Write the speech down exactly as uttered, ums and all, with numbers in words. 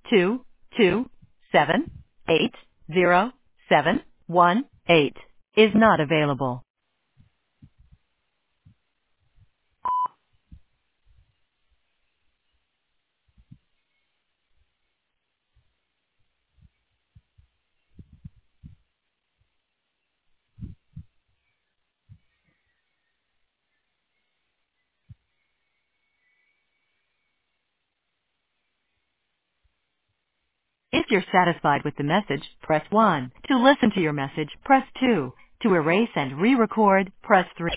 two two seven eight zero seven one eight is not available. If you're satisfied with the message, press one. To listen to your message, press two. To erase and re-record, press three.